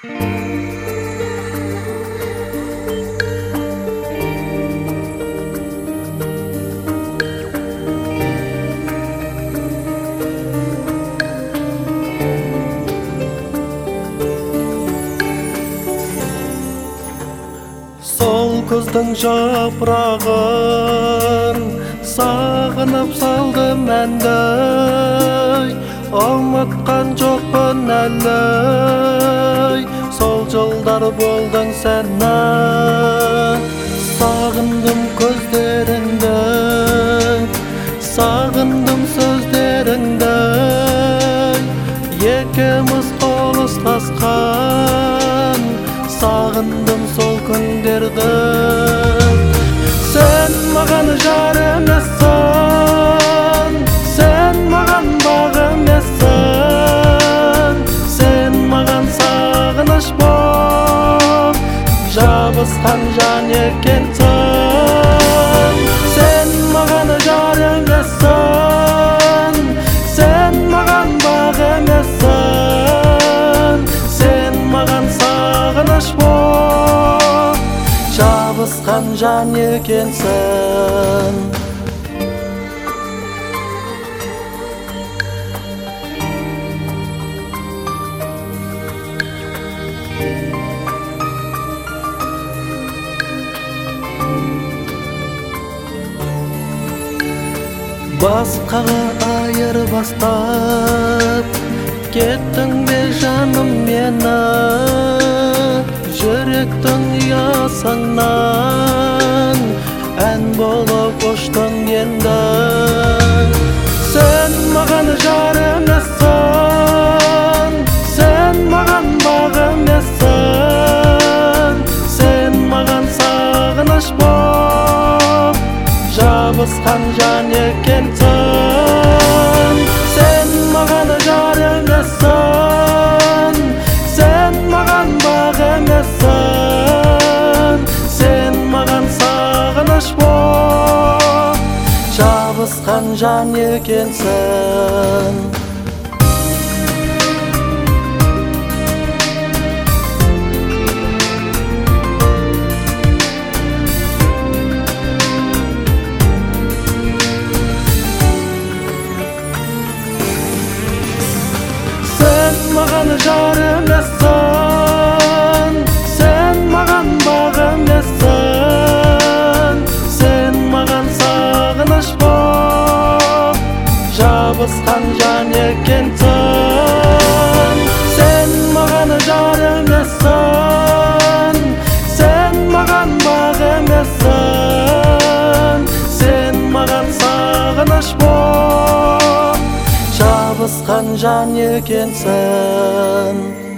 Сол күздің жапырағын сағынып салдым әнді, ұмытқан жоқпын әлі. Сол жылдар болдың сені, сағындым көздеріңді, сағындым сөздеріңді. Екеуміз қол ұстасқан, сағындым сол күндерді. Сен маған жар емессің, сен маған баг емессің, сен маған сағыныш боп жабысқан жан екенсің. Сен маған жар емессің, сен маған баг емессің, сен маған сағыныш боп жабысқан жан екенсің. Басқаға айырбастап кеттің бе жаным мені, жүректің ұясыңнан ән болып ұштың енді. Сен маған жар емессің, сен маған баг емессің, сен маған сағыныш боп жабысқан жан екенсің. Сен маған жар емессің, сен маған баг емессің, сен маған сағыныш боп жабысқан жан екенсің. Сен маған жар емессің, сен маған баг емессің, сен маған сағыныш боп жабысқан жан екенсің. Сен маған жар емессің, сен маған баг емессің, сен маған сағыныш боп жабысқан жан екенсің.